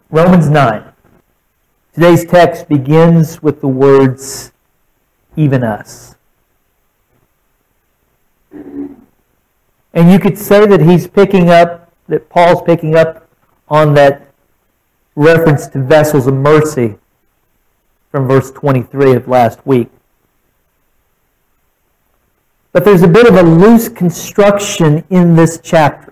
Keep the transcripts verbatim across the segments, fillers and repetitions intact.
Romans nine. Today's text begins with the words, even us. And you could say that he's picking up, that Paul's picking up on that reference to vessels of mercy from verse twenty-three of last week. But there's a bit of a loose construction in this chapter.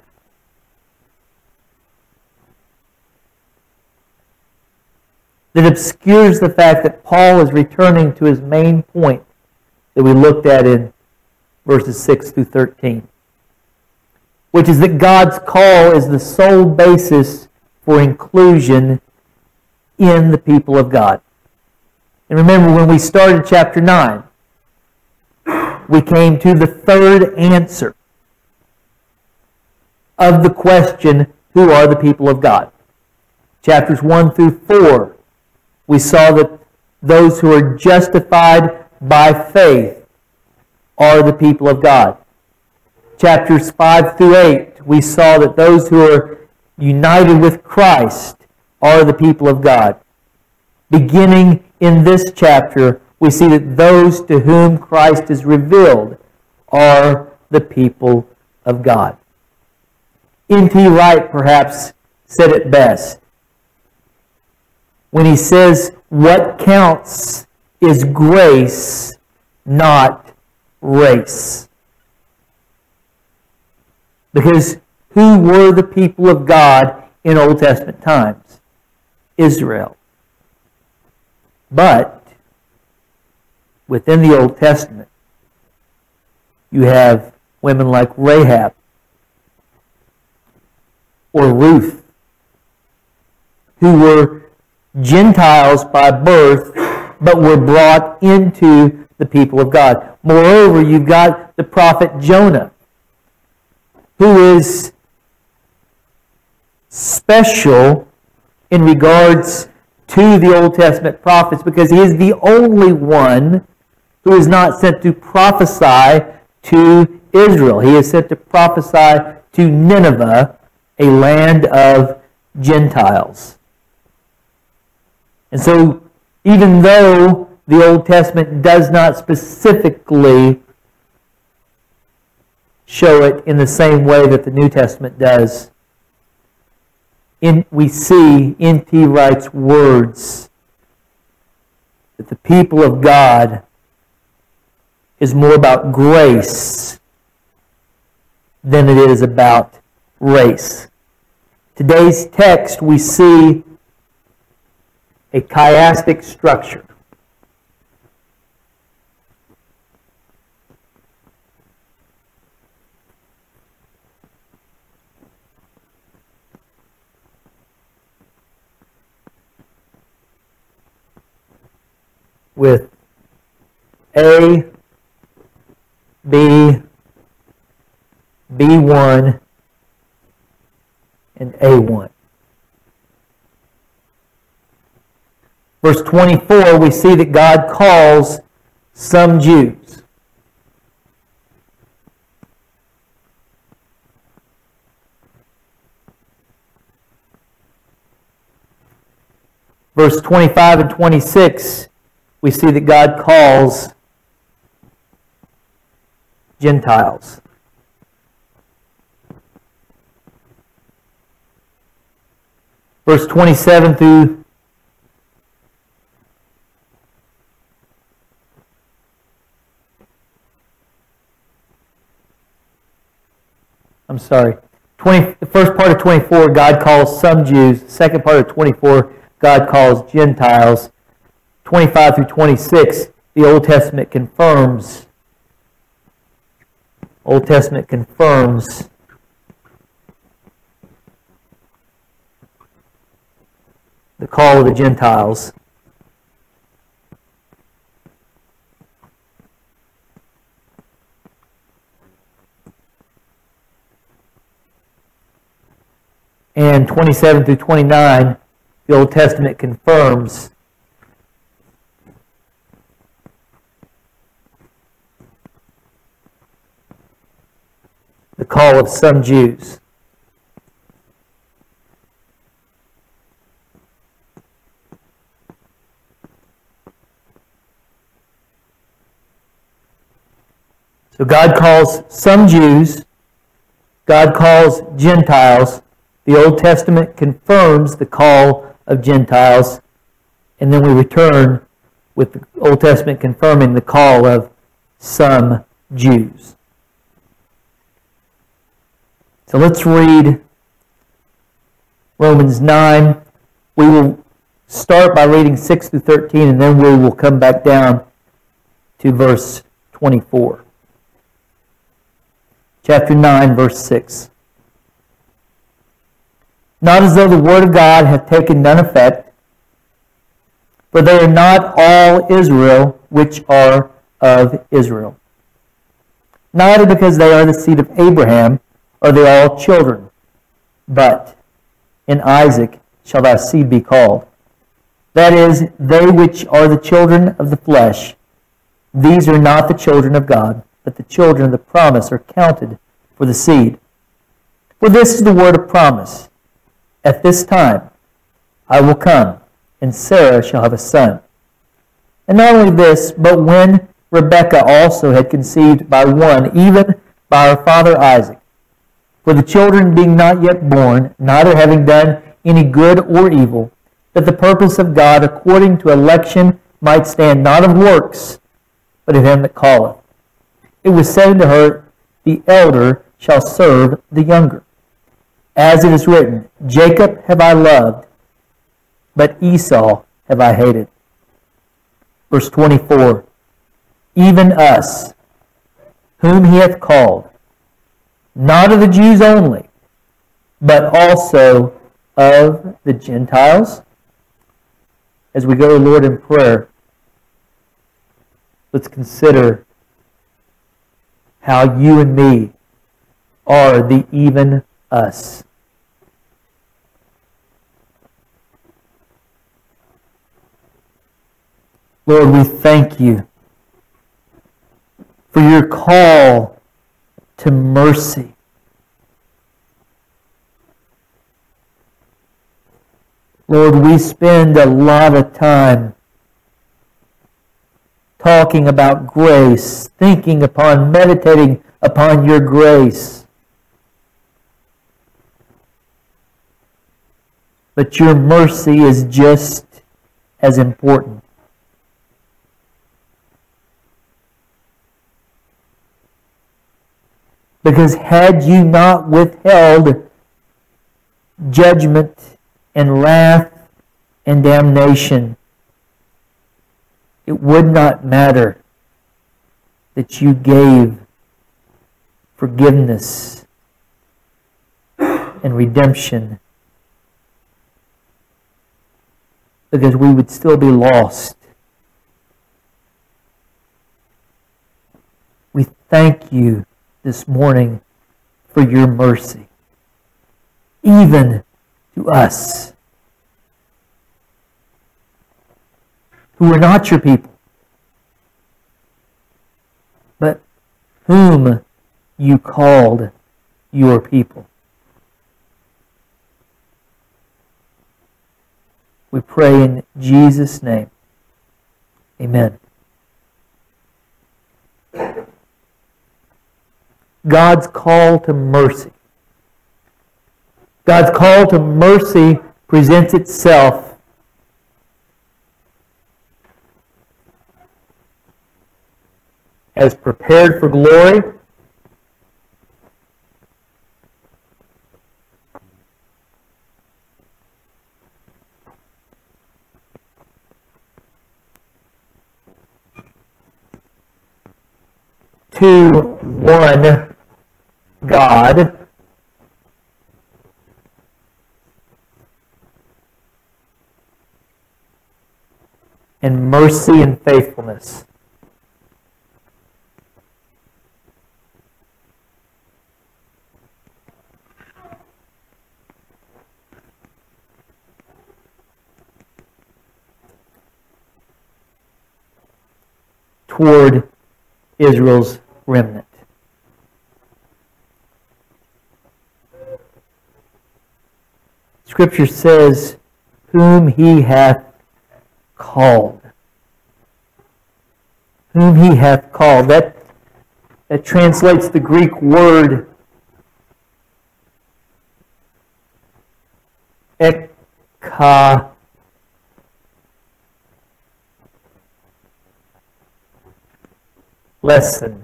That obscures the fact that Paul is returning to his main point that we looked at in verses six through thirteen. Which is that God's call is the sole basis for inclusion in the people of God. And remember, when we started chapter nine, we came to the third answer of the question, who are the people of God? Chapters one through four, we saw that those who are justified by faith are the people of God. Chapters five through eight, we saw that those who are united with Christ are the people of God. Beginning in this chapter, we see that those to whom Christ is revealed are the people of God. N T Wright perhaps said it best when he says, what counts is grace, not race. Because who were the people of God in Old Testament times? Israel. But within the Old Testament, you have women like Rahab or Ruth, who were Gentiles by birth, but were brought into the people of God. Moreover, you've got the prophet Jonah, who is special in regards to the Old Testament prophets because he is the only one who is not sent to prophesy to Israel. He is sent to prophesy to Nineveh, a land of Gentiles. And so, even though the Old Testament does not specifically show it in the same way that the New Testament does, in, we see N T Wright's words that the people of God is more about grace than it is about race. Today's text, we see a chiastic structure. With A, B, B one, and A one. Verse twenty-four, we see that God calls some Jews. Verse twenty-five and twenty-six, we see that God calls Gentiles. Verse twenty-seven through I'm sorry. twenty, the first part of twenty-four, God calls some Jews. The second part of twenty-four, God calls Gentiles. twenty-five through twenty-six, the Old Testament confirms. Old Testament confirms the call of the Gentiles. And twenty-seven through twenty-nine, the Old Testament confirms the call of some Jews. So God calls some Jews, God calls Gentiles. The Old Testament confirms the call of Gentiles, and then we return with the Old Testament confirming the call of some Jews. So let's read Romans nine. We will start by reading six through thirteen, and then we will come back down to verse twenty-four. Chapter nine, verse six. Not as though the word of God hath taken none effect, for they are not all Israel which are of Israel. Neither because they are the seed of Abraham are they all children, but in Isaac shall thy seed be called. That is, they which are the children of the flesh, these are not the children of God, but the children of the promise are counted for the seed. For this is the word of promise. At this time I will come, and Sarah shall have a son. And not only this, but when Rebekah also had conceived by one, even by her father Isaac, for the children being not yet born, neither having done any good or evil, that the purpose of God according to election might stand, not of works, but of him that calleth. It was said unto her, the elder shall serve the younger. As it is written, Jacob have I loved, but Esau have I hated. Verse twenty-four, even us, whom he hath called, not of the Jews only, but also of the Gentiles. As we go to the Lord in prayer, let's consider how you and me are the even us. Lord, we thank you for your call to mercy. Lord, we spend a lot of time talking about grace, thinking upon, meditating upon your grace. But your mercy is just as important. Because had you not withheld judgment and wrath and damnation, it would not matter that you gave forgiveness and redemption, because we would still be lost. We thank you this morning for your mercy, even to us who are not your people, but whom you called your people. We pray in Jesus' name. Amen. God's call to mercy. God's call to mercy presents itself as prepared for glory, to one God, and mercy and faithfulness. Toward Israel's remnant. Scripture says, whom he hath called. Whom he hath called. That that translates the Greek word ekka. Lesson.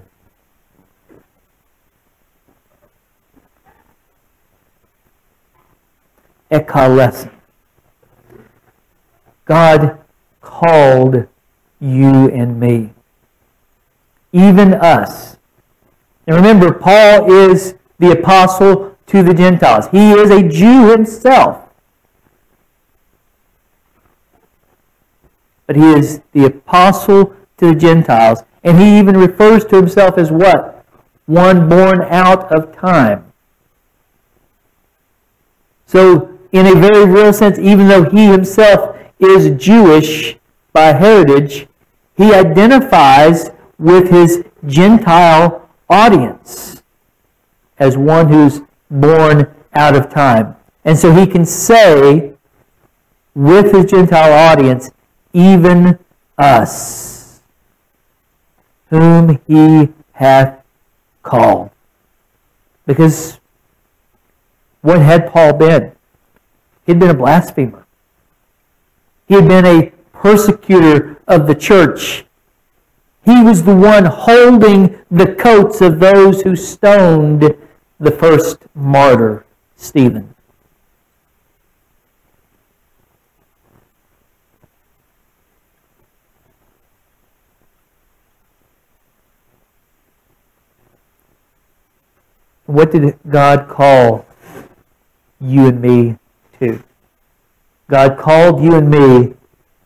Ekkalesson. God called you and me. Even us. And remember, Paul is the apostle to the Gentiles. He is a Jew himself. But he is the apostle to the Gentiles. And he even refers to himself as what? One born out of time. So, in a very real sense, even though he himself is Jewish by heritage, he identifies with his Gentile audience as one who's born out of time. And so he can say, with his Gentile audience, even us, whom he hath called. Because what had Paul been? He had been a blasphemer. He had been a persecutor of the church. He was the one holding the coats of those who stoned the first martyr, Stephen. What did God call you and me to? God called you and me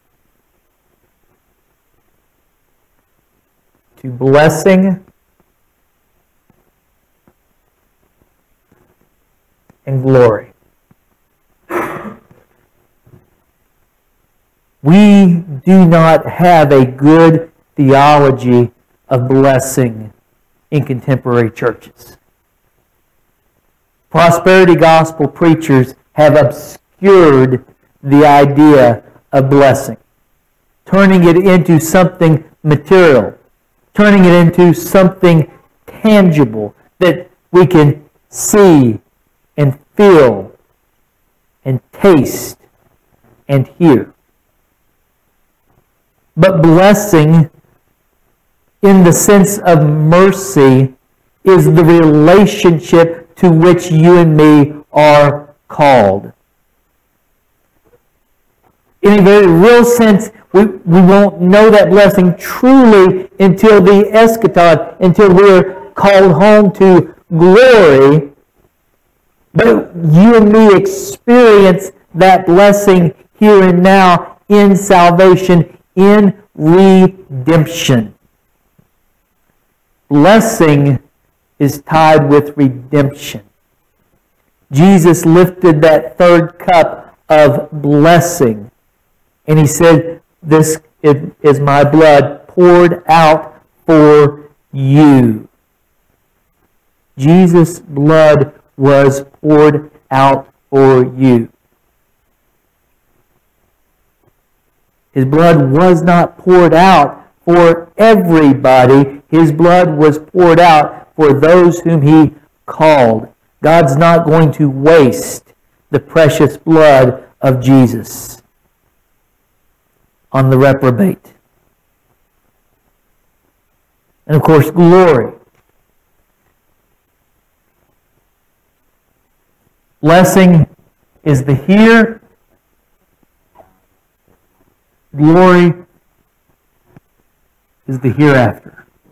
to blessing and glory. We do not have a good theology of blessing in contemporary churches. Prosperity gospel preachers have obscured the idea of blessing, turning it into something material, turning it into something tangible that we can see and feel and taste and hear. But blessing, in the sense of mercy, is the relationship to which you and me are called. In a very real sense, we, we won't know that blessing truly until the eschaton, until we're called home to glory. But you and me experience that blessing here and now in salvation, in redemption. Blessing is tied with redemption. Jesus lifted that third cup of blessing, and he said, "This is my blood poured out for you." Jesus' blood was poured out for you. His blood was not poured out for everybody. His blood was poured out for those whom he called. God's not going to waste the precious blood of Jesus on the reprobate. And of course, glory. Blessing is the here. Glory is the hereafter.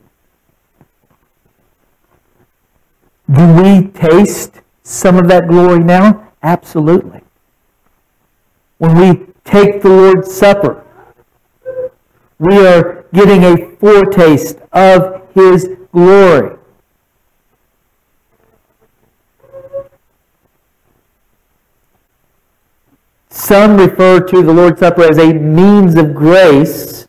Do we taste some of that glory now? Absolutely. When we take the Lord's Supper, we are getting a foretaste of His glory. Some refer to the Lord's Supper as a means of grace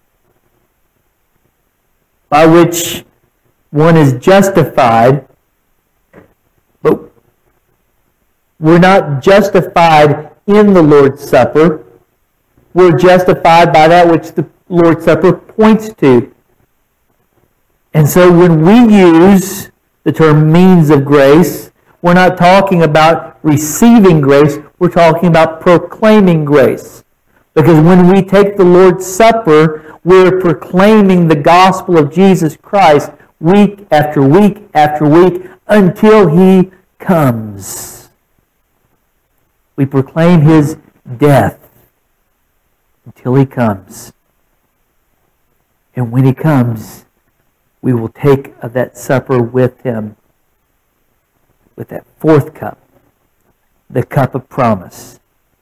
by which one is justified. But we're not justified in the Lord's Supper. We're justified by that which the Lord's Supper points to. And so when we use the term means of grace, we're not talking about receiving grace, we're talking about proclaiming grace. Because when we take the Lord's Supper, we're proclaiming the gospel of Jesus Christ week after week after week until He comes. We proclaim His death until He comes. And when He comes, we will take of that supper with Him, with that fourth cup, the cup of promise.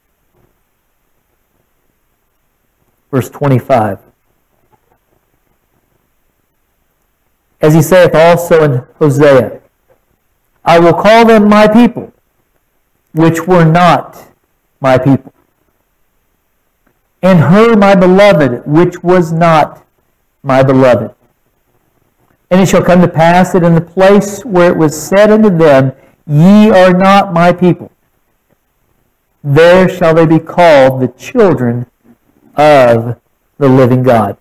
Verse twenty-five. As He saith also in Hosea, I will call them my people, which were not my people, and her my beloved, which was not my beloved. And it shall come to pass that in the place where it was said unto them, Ye are not my people, there shall they be called the children of the living God.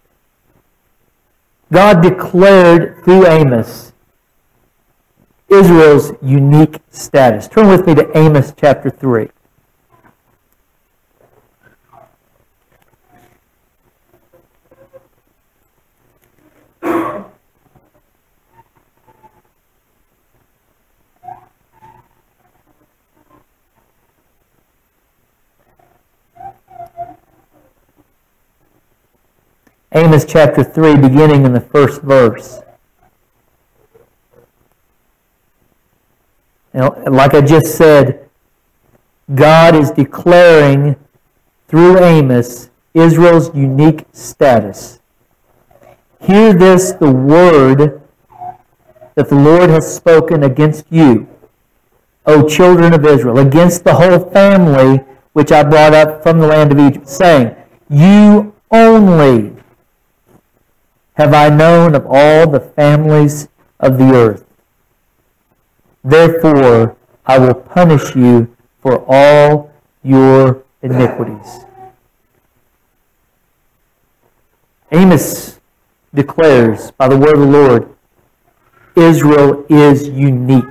God declared through Amos Israel's unique status. Turn with me to Amos chapter three. Amos chapter three, beginning in the first verse. Now, like I just said, God is declaring through Amos Israel's unique status. Hear this, the word that the Lord has spoken against you, O children of Israel, against the whole family which I brought up from the land of Egypt, saying, You only have I known of all the families of the earth. Therefore, I will punish you for all your iniquities. Amos declares by the word of the Lord, Israel is unique.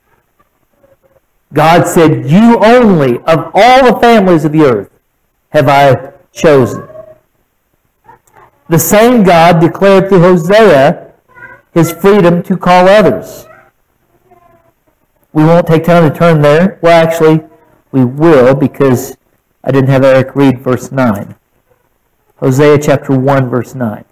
God said, You only of all the families of the earth have I chosen. The same God declared through Hosea His freedom to call others. We won't take time to turn there. Well, actually, we will because I didn't have Eric read verse nine. Hosea chapter one, verse nine.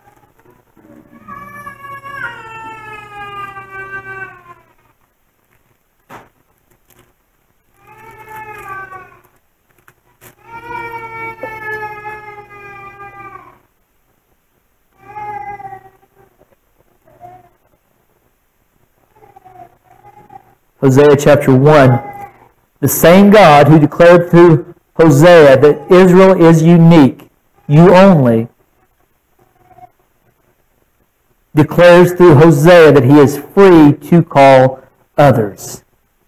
Hosea chapter one, the same God who declared through Hosea that Israel is unique, you only, declares through Hosea that He is free to call others.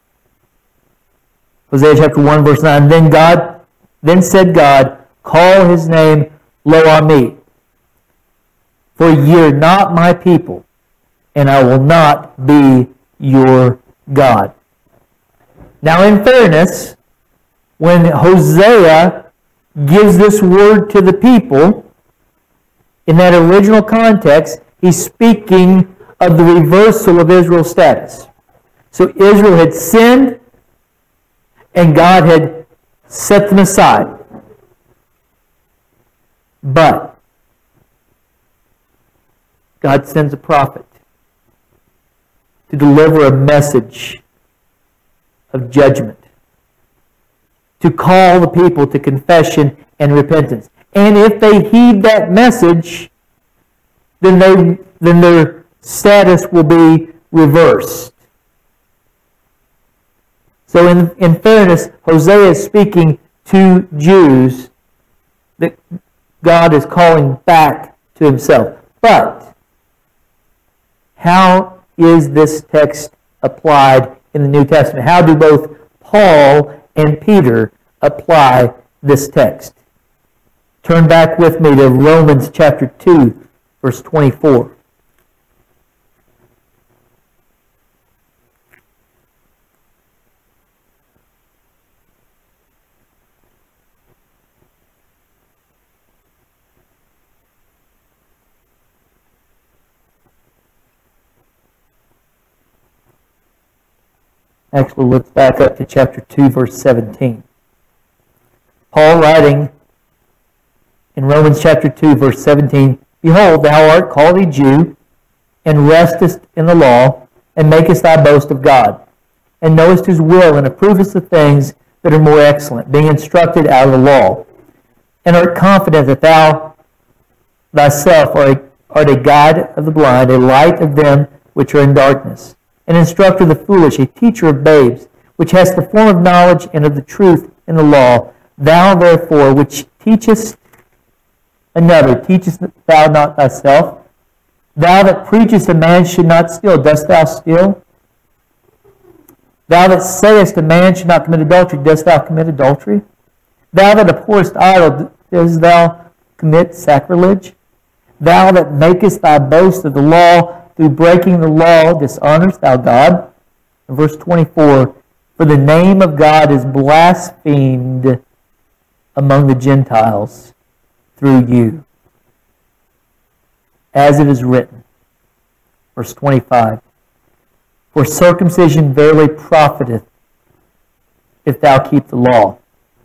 Hosea chapter one, verse nine, Then God, then said God, Call His name Lo-Ami, for ye are not my people, and I will not be your God. Now, in fairness, when Hosea gives this word to the people, in that original context, he's speaking of the reversal of Israel's status. So Israel had sinned, and God had set them aside. But God sends a prophet to deliver a message of judgment, to call the people to confession and repentance. And if they heed that message, then they then their status will be reversed. So in, in fairness, Hosea is speaking to Jews that God is calling back to Himself. But how is this text applied in the New Testament? How do both Paul and Peter apply this text? Turn back with me to Romans chapter two, verse twenty-four. Actually, let's back up to chapter two, verse seventeen. Paul writing in Romans chapter two, verse seventeen, Behold, thou art called a Jew, and restest in the law, and makest thy boast of God, and knowest his will, and approvest the things that are more excellent, being instructed out of the law, and art confident that thou thyself art a, art a guide of the blind, a light of them which are in darkness, an instructor of the foolish, a teacher of babes, which hast the form of knowledge and of the truth in the law. Thou therefore, which teachest another, teachest thou not thyself? Thou that preachest a man should not steal, dost thou steal? Thou that sayest a man should not commit adultery, dost thou commit adultery? Thou that abhorrest idol, dost thou commit sacrilege? Thou that makest thy boast of the law, through breaking the law, dishonorest thou God? In verse twenty-four, For the name of God is blasphemed among the Gentiles through you, as it is written. Verse twenty-five, For circumcision verily profiteth, if thou keep the law.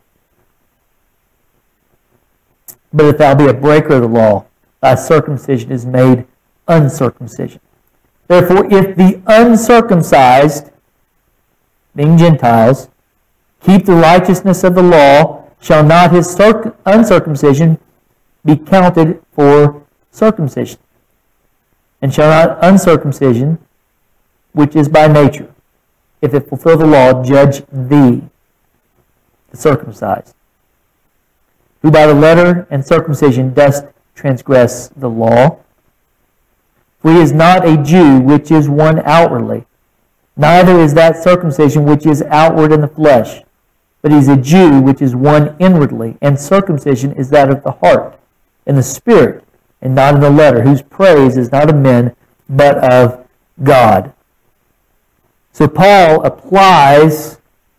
But if thou be a breaker of the law, thy circumcision is made uncircumcision. Therefore, if the uncircumcised, being Gentiles, keep the righteousness of the law, shall not his circ- uncircumcision be counted for circumcision? And shall not uncircumcision, which is by nature, if it fulfill the law, judge thee, the circumcised, who by the letter and circumcision dost transgress the law? For he is not a Jew which is one outwardly, neither is that circumcision which is outward in the flesh, but he is a Jew which is one inwardly, and circumcision is that of the heart, in the spirit, and not in the letter, whose praise is not of men, but of God. So Paul applies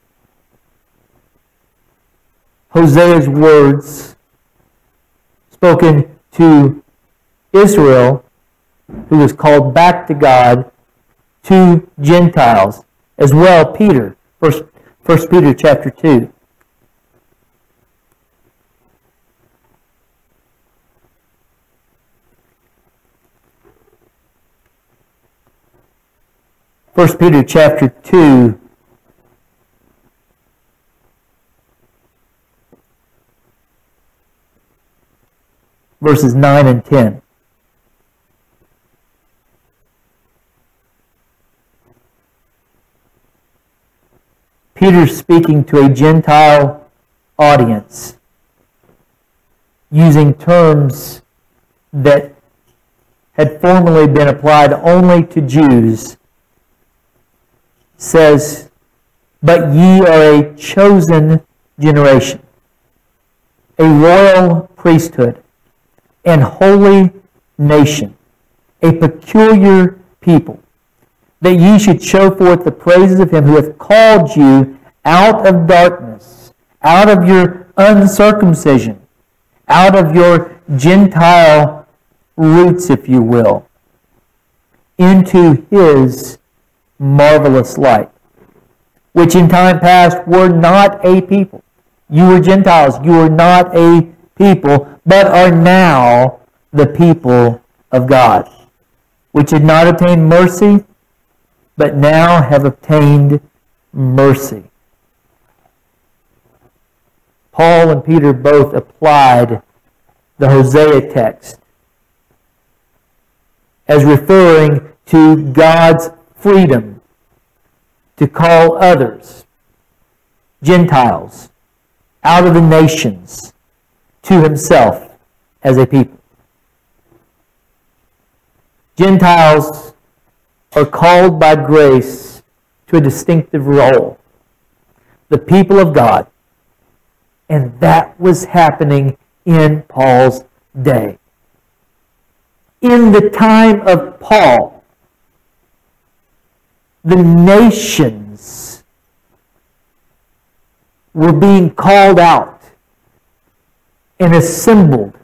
Hosea's words spoken to Israel, who was called back to God, to Gentiles, as well Peter, First, First Peter chapter two. First Peter chapter two, verses nine and ten. Peter's speaking to a Gentile audience, using terms that had formerly been applied only to Jews. Says, But ye are a chosen generation, a royal priesthood, and holy nation, a peculiar people, that ye should show forth the praises of him who hath called you out of darkness, out of your uncircumcision, out of your Gentile roots, if you will, into his marvelous light, which in time past were not a people. You were Gentiles, you were not a people, but are now the people of God, which had not obtained mercy, but now have obtained mercy. Paul and Peter both applied the Hosea text as referring to God's freedom to call others, Gentiles, out of the nations to himself as a people. Gentiles are called by grace to a distinctive role, the people of God. And that was happening in Paul's day. In the time of Paul, the nations were being called out and assembled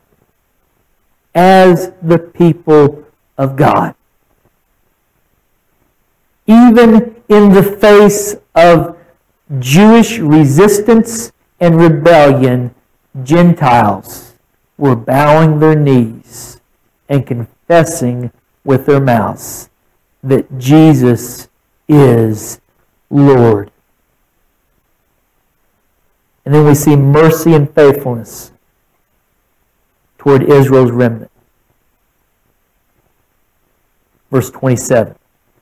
as the people of God. Even in the face of Jewish resistance and rebellion, Gentiles were bowing their knees and confessing with their mouths that Jesus is Lord. And then we see mercy and faithfulness toward Israel's remnant. Verse twenty-seven.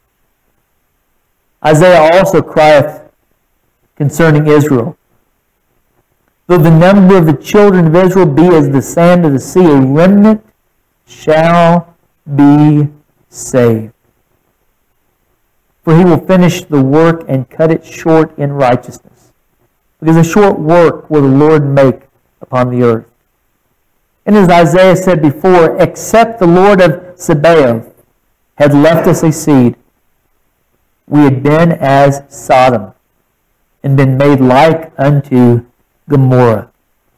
Isaiah also crieth concerning Israel, though the number of the children of Israel be as the sand of the sea, a remnant shall be saved. For he will finish the work and cut it short in righteousness. Because a short work will the Lord make upon the earth. And as Isaiah said before, except the Lord of Sabaoth had left us a seed, we had been as Sodom, and been made like unto Gomorrah.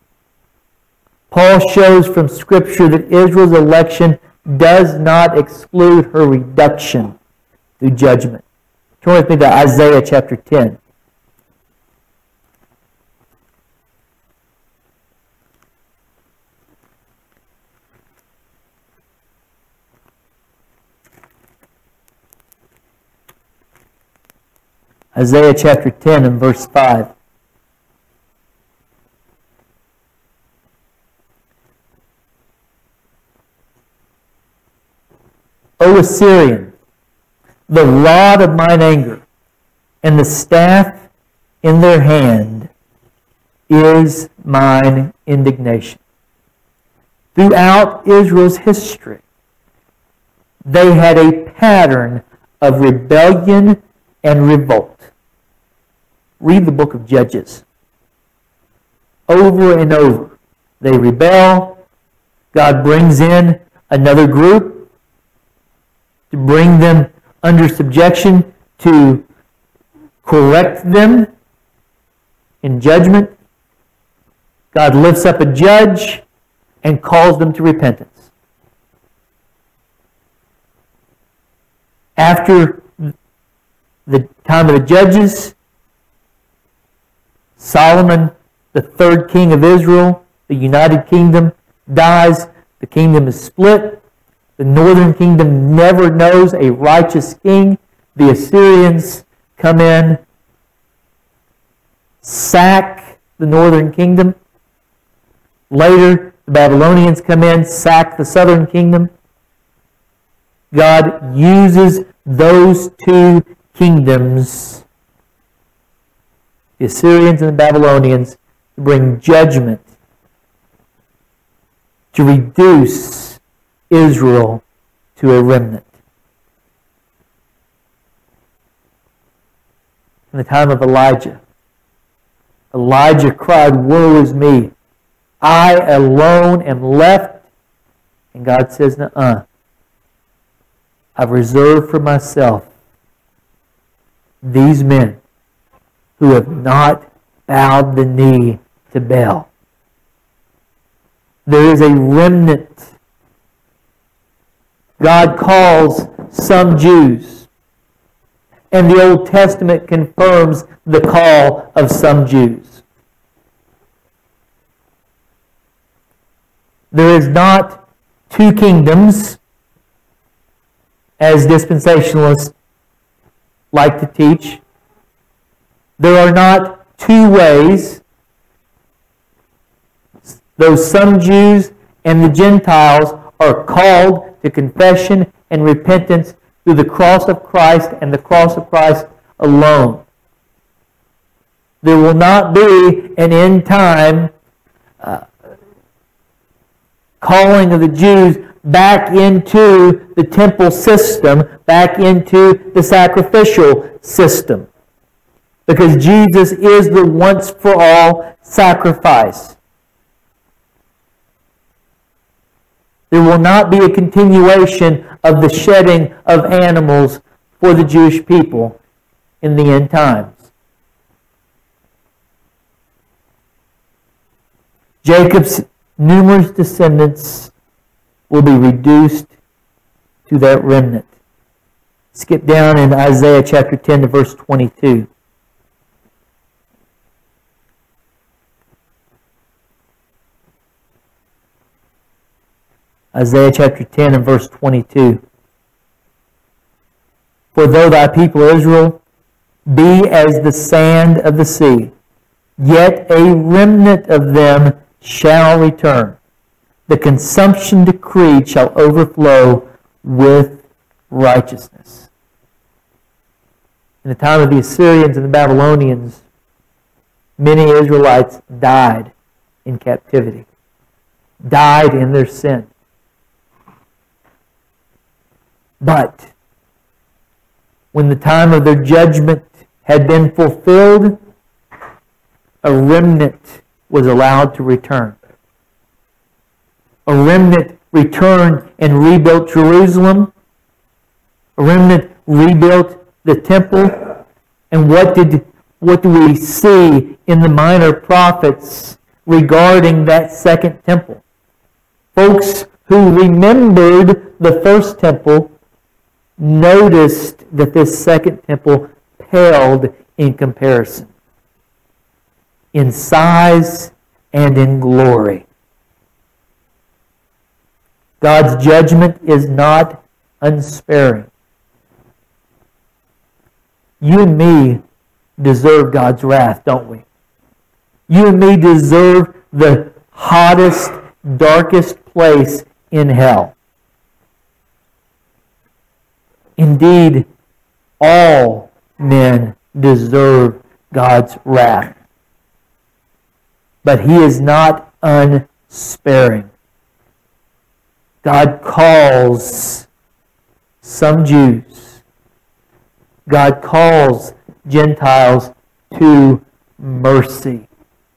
Paul shows from Scripture that Israel's election does not exclude her reduction through judgment. Turn with me to Isaiah chapter ten. Isaiah chapter ten and verse five. O Assyrian, the rod of mine anger, and the staff in their hand is mine indignation. Throughout Israel's history, they had a pattern of rebellion and revolt. Read the book of Judges. Over and over, they rebel. God brings in another group to bring them under subjection, to correct them in judgment. God lifts up a judge and calls them to repentance. After the time of the judges, Solomon, the third king of Israel, the United Kingdom, dies. The kingdom is split. The northern kingdom never knows a righteous king. The Assyrians come in, sack the northern kingdom. Later, the Babylonians come in, sack the southern kingdom. God uses those two kingdoms, the Assyrians and the Babylonians, to bring judgment, to reduce Israel to a remnant. In the time of Elijah, Elijah cried, "Woe is me! I alone am left." And God says, "Nuh-uh. I've reserved for myself these men who have not bowed the knee to Baal." There is a remnant. God calls some Jews, and the Old Testament confirms the call of some Jews. There is not two kingdoms, as dispensationalists like to teach. There are not two ways. Though some Jews and the Gentiles are called to confession and repentance through the cross of Christ and the cross of Christ alone. There will not be an end time uh, calling of the Jews back into the temple system, back into the sacrificial system. Because Jesus is the once for all sacrifice. There will not be a continuation of the shedding of animals for the Jewish people in the end times. Jacob's numerous descendants will be reduced to that remnant. Skip down in Isaiah chapter ten to verse twenty-two. Isaiah chapter ten and verse twenty-two. For though thy people Israel be as the sand of the sea, yet a remnant of them shall return. The consumption decreed shall overflow with righteousness. In the time of the Assyrians and the Babylonians, many Israelites died in captivity, died in their sin. But when the time of their judgment had been fulfilled, a remnant was allowed to return. A remnant returned and rebuilt Jerusalem. A remnant rebuilt the temple. And what did what do we see in the minor prophets regarding that second temple? Folks who remembered the first temple noticed that this second temple paled in comparison, in size and in glory. God's judgment is not unsparing. You and me deserve God's wrath, don't we? You and me deserve the hottest, darkest place in hell. Indeed, all men deserve God's wrath. But He is not unsparing. God calls some Jews, God calls Gentiles to mercy.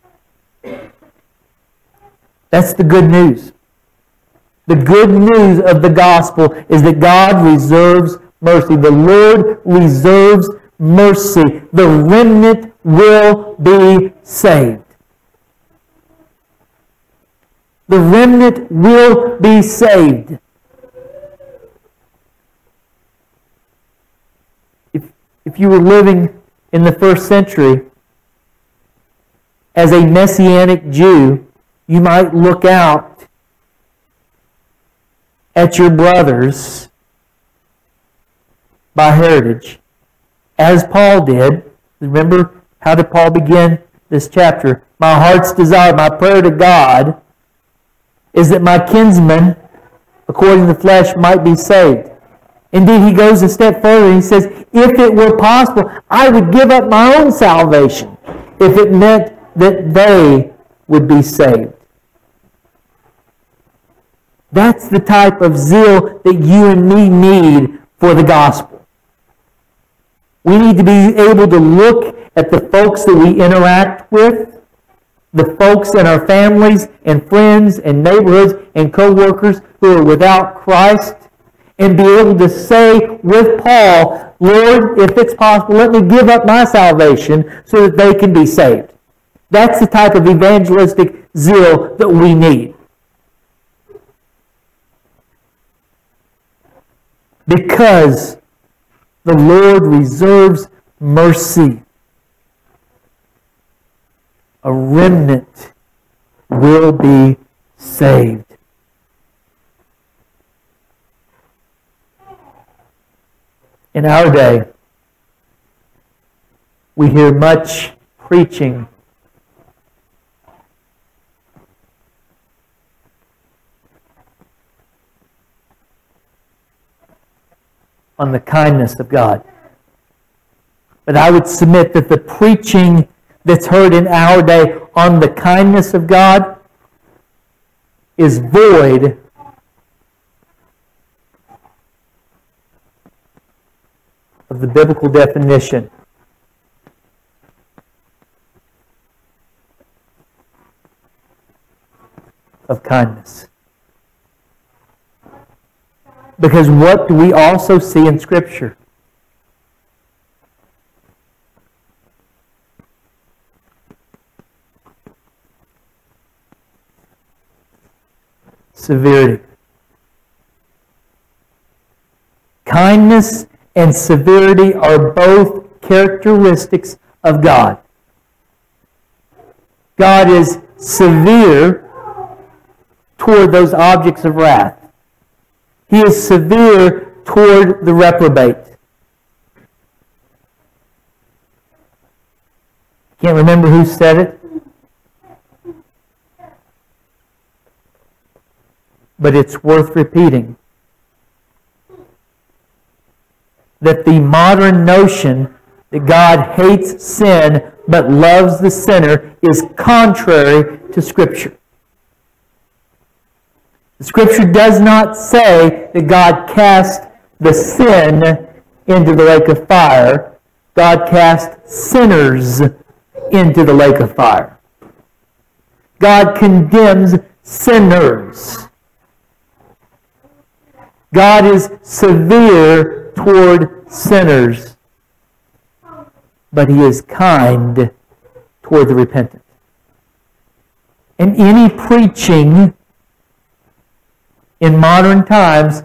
That's the good news. The good news of the gospel is that God reserves mercy. The Lord reserves mercy. The remnant will be saved. The remnant will be saved. If, if you were living in the first century as a Messianic Jew, you might look out at your brothers by heritage, as Paul did. Remember, how did Paul begin this chapter? My heart's desire, my prayer to God, is that my kinsmen, according to the flesh, might be saved. Indeed, he goes a step further and he says, if it were possible, I would give up my own salvation if it meant that they would be saved. That's the type of zeal that you and me need for the gospel. We need to be able to look at the folks that we interact with, the folks in our families and friends and neighborhoods and co-workers who are without Christ, and be able to say with Paul, Lord, if it's possible, let me give up my salvation so that they can be saved. That's the type of evangelistic zeal that we need. Because the Lord reserves mercy. A remnant will be saved. In our day, we hear much preaching on the kindness of God. But I would submit that the preaching that's heard in our day on the kindness of God is void of the biblical definition of kindness. Because what do we also see in Scripture? Severity. Kindness and severity are both characteristics of God. God is severe toward those objects of wrath. He is severe toward the reprobate. Can't remember who said it, but it's worth repeating. That the modern notion that God hates sin but loves the sinner is contrary to Scripture. The Scripture does not say that God cast the sin into the lake of fire. God cast sinners into the lake of fire. God condemns sinners. God is severe toward sinners, but He is kind toward the repentant. And any preaching in modern times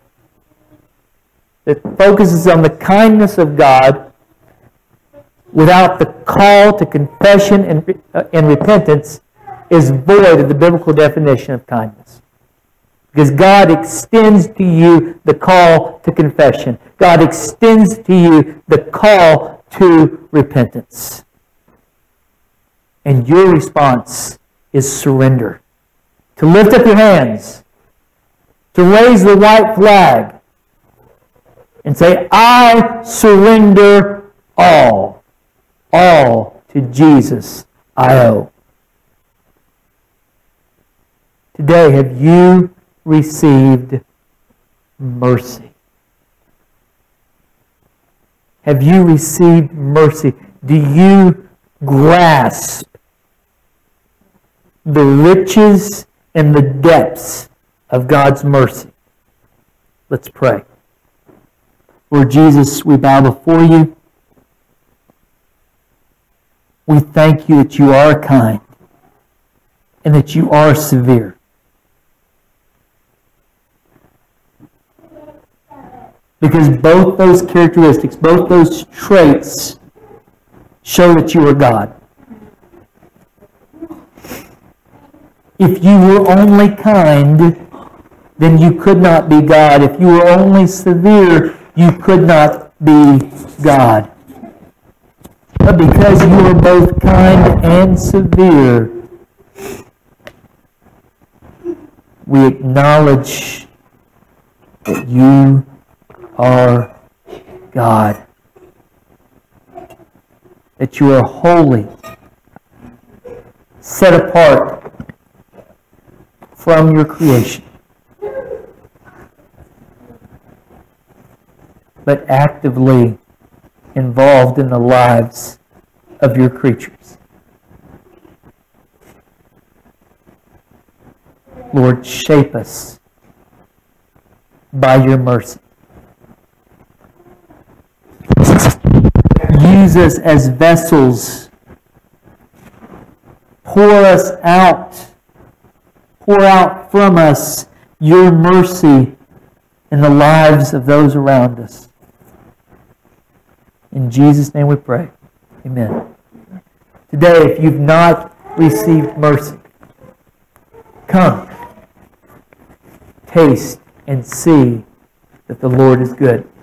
that focuses on the kindness of God without the call to confession and, uh, and repentance is void of the biblical definition of kindness. Because God extends to you the call to confession. God extends to you the call to repentance. And your response is surrender. To lift up your hands. To raise the white flag. And say, I surrender all. All to Jesus I owe. Today, have you received mercy? Have you received mercy? Do you grasp the riches and the depths of God's mercy? Let's pray. Lord Jesus, we bow before you. We thank you that you are kind and that you are severe. Because both those characteristics, both those traits show that you are God. If you were only kind, then you could not be God. If you were only severe, you could not be God. But because you are both kind and severe, we acknowledge that you are God. That you are holy, set apart from your creation, but actively involved in the lives of your creatures. Lord, shape us by your mercy. Use us as vessels. Pour us out. Pour out from us your mercy in the lives of those around us. In Jesus' name we pray. Amen. Today, if you've not received mercy, come, taste, and see that the Lord is good.